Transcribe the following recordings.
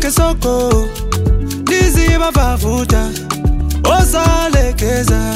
Nike soko Niziba vavuta Osalekeza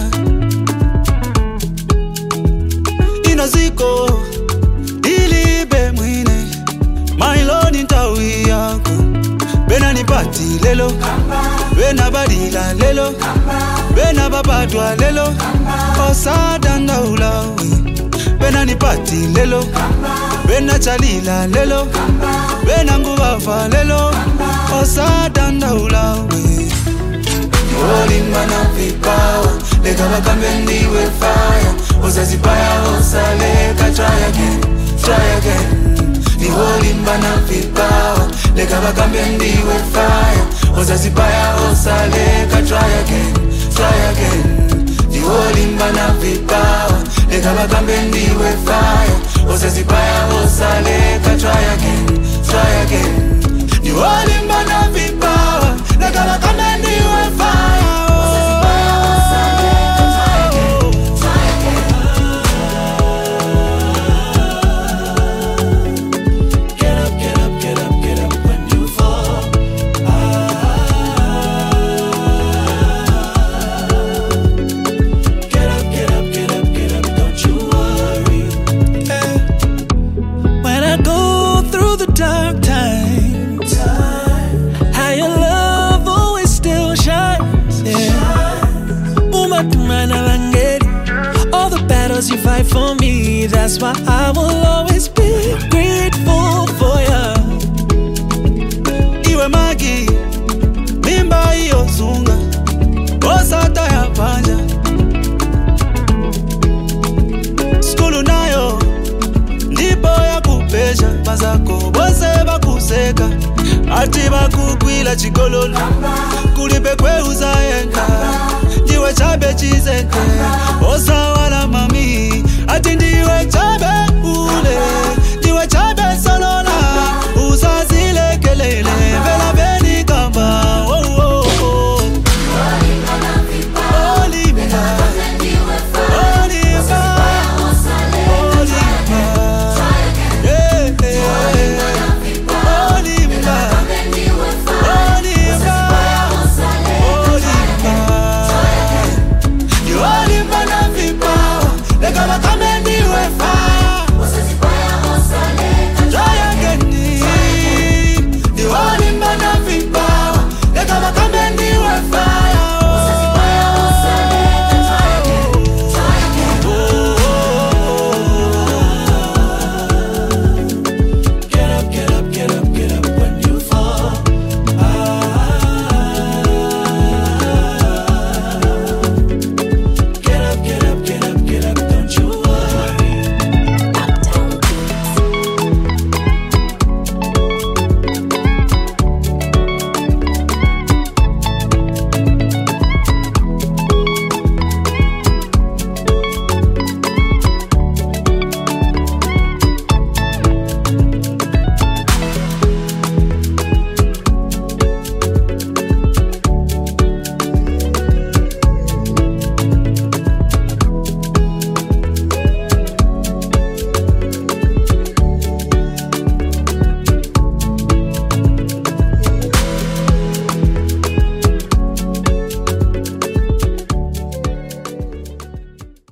Inaziko Ilibe mwine Mailoni ntawi yako Bena nipati lelo Bena badila lelo Bena babadwa lelo Osadanda ulawi Bena nipati lelo Bena chalila lelo Bena ngubafa lelo Osadanda ulawi Olimba na vipawa Lega bakambendiwe fire Ozazipaya osaleka try again Ni olimba na vipawa Lega bakambendiwe fire Ozazipaya osaleka try again Ni olimba na vipawa Lega bakambendiwe fire Ozazipaya osaleka try again Ni olimba na vipawa Lega bakambendiwe fire Ozazipaya osaleka try again Get up when you fall Get up, don't you worry When I go through the dark times How your love always still shines All the battles you fight for me That's why I will always be grateful for you Iwe magi Mimba iyo zunga Osata ya panja Skulu nayo Ndipo ya kupesha Mazako bose bakuseka Ati bakukwila chigololo Kulipe kwe uzayenga Ndiwe chabe chizeke Osa wala mami Ati ndiwe chabe